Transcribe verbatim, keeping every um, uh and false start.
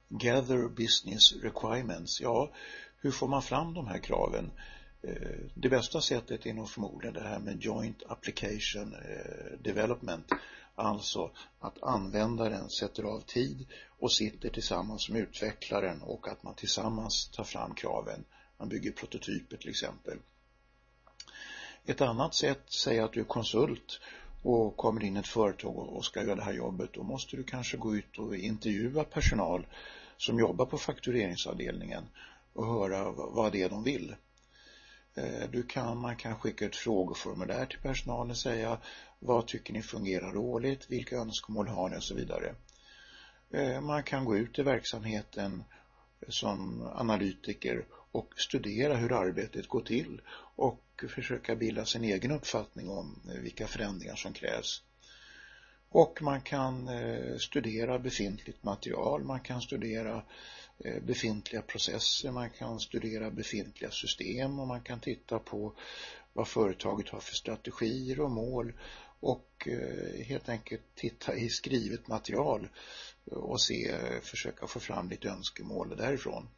Gather business requirements. Ja, hur får man fram de här kraven? Det bästa sättet är nog förmodligen det här med joint application development. Alltså att användaren sätter av tid och sitter tillsammans med utvecklaren och att man tillsammans tar fram kraven. Man bygger prototyper till exempel. Ett annat sätt, säg att du är konsult och kommer in i ett företag och ska göra det här jobbet. Då måste du kanske gå ut och intervjua personal som jobbar på faktureringsavdelningen och höra vad det är de vill. Du kan, man kan skicka ett frågeformulär till personalen och säga vad tycker ni fungerar dåligt, vilka önskemål har ni och så vidare. Man kan gå ut i verksamheten som analytiker och studera hur arbetet går till och försöka bilda sin egen uppfattning om vilka förändringar som krävs. Och man kan studera befintligt material, man kan studera befintliga processer, man kan studera befintliga system och man kan titta på vad företaget har för strategier och mål och helt enkelt titta i skrivet material och se, försöka få fram lite önskemål därifrån.